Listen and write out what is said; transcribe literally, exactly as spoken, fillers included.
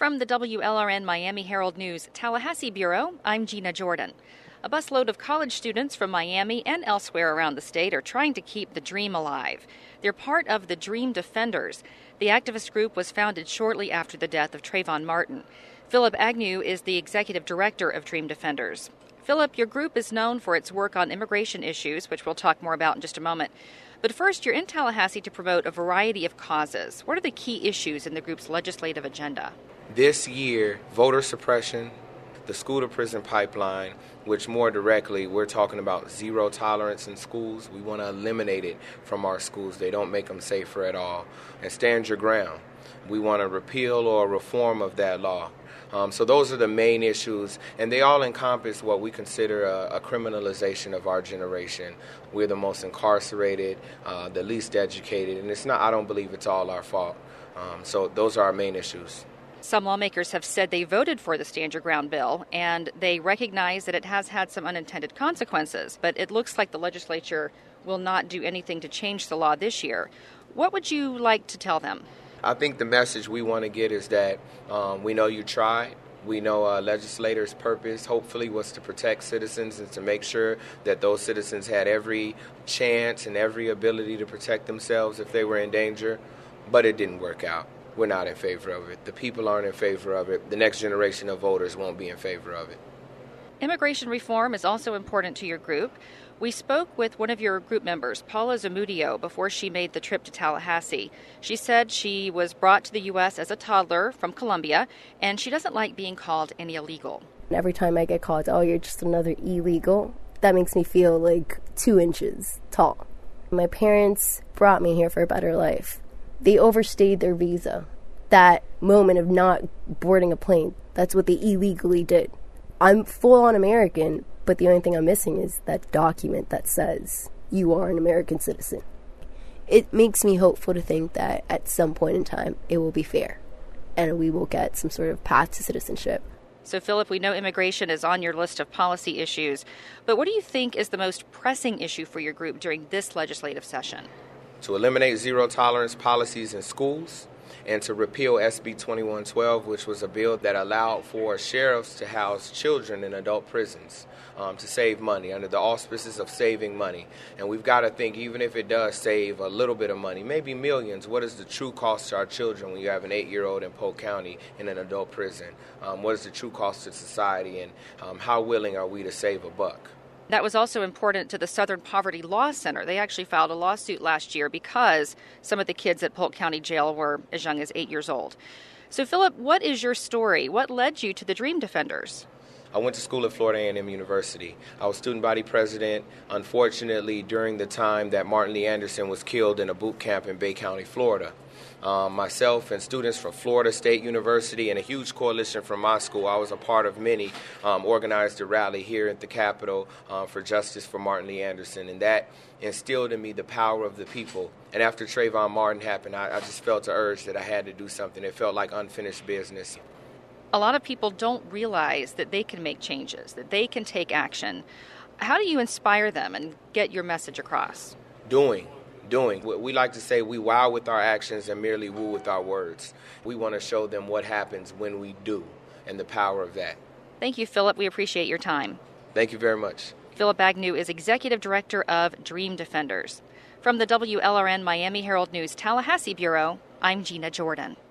From the W L R N Miami Herald News Tallahassee Bureau, I'm Gina Jordan. A busload of college students from Miami and elsewhere around the state are trying to keep the dream alive. They're part of the Dream Defenders. The activist group was founded shortly after the death of Trayvon Martin. Philip Agnew is the executive director of Dream Defenders. Philip, your group is known for its work on immigration issues, which we'll talk more about in just a moment. But first, you're in Tallahassee to promote a variety of causes. What are the key issues in the group's legislative agenda? This year, voter suppression, the school-to-prison pipeline, which more directly, we're talking about zero tolerance in schools. We want to eliminate it from our schools. They don't make them safer at all. And stand your ground. We want to repeal or reform of that law. Um, so those are the main issues, and they all encompass what we consider a, a criminalization of our generation. We're the most incarcerated, uh, the least educated, and it's not. I don't believe it's all our fault. Um, so those are our main issues. Some lawmakers have said they voted for the Stand Your Ground bill, and they recognize that it has had some unintended consequences, but it looks like the legislature will not do anything to change the law this year. What would you like to tell them? I think the message we want to get is that um, we know you tried. We know uh, legislators' purpose, hopefully, was to protect citizens and to make sure that those citizens had every chance and every ability to protect themselves if they were in danger, but it didn't work out. We're not in favor of it. The people aren't in favor of it. The next generation of voters won't be in favor of it. Immigration reform is also important to your group. We spoke with one of your group members, Paula Zamudio, before she made the trip to Tallahassee. She said she was brought to the U S as a toddler from Colombia, and she doesn't like being called an illegal. Every time I get called, oh, you're just another illegal, that makes me feel like two inches tall. My parents brought me here for a better life. They overstayed their visa. That moment of not boarding a plane, that's what they illegally did. I'm full-on American, but the only thing I'm missing is that document that says you are an American citizen. It makes me hopeful to think that at some point in time it will be fair and we will get some sort of path to citizenship. So, Philip, we know immigration is on your list of policy issues, but what do you think is the most pressing issue for your group during this legislative session? To eliminate zero-tolerance policies in schools, and to repeal S B twenty-one twelve, which was a bill that allowed for sheriffs to house children in adult prisons um, to save money, under the auspices of saving money. And we've got to think, even if it does save a little bit of money, maybe millions, what is the true cost to our children when you have an eight-year-old in Polk County in an adult prison? Um, what is the true cost to society, and um, how willing are we to save a buck? That was also important to the Southern Poverty Law Center. They actually filed a lawsuit last year because some of the kids at Polk County Jail were as young as eight years old. So, Philip, what is your story? What led you to the Dream Defenders? I went to school at Florida A and M University. I was student body president, unfortunately, during the time that Martin Lee Anderson was killed in a boot camp in Bay County, Florida. Um, myself and students from Florida State University and a huge coalition from my school, I was a part of many, um, organized a rally here at the Capitol um, for justice for Martin Lee Anderson, and that instilled in me the power of the people. And after Trayvon Martin happened, I, I just felt the urge that I had to do something. It felt like unfinished business. A lot of people don't realize that they can make changes, that they can take action. How do you inspire them and get your message across? Doing. Doing. We like to say we wow with our actions and merely woo with our words. We want to show them what happens when we do and the power of that. Thank you, Philip. We appreciate your time. Thank you very much. Philip Agnew is executive director of Dream Defenders. From the W L R N Miami Herald News Tallahassee Bureau, I'm Gina Jordan.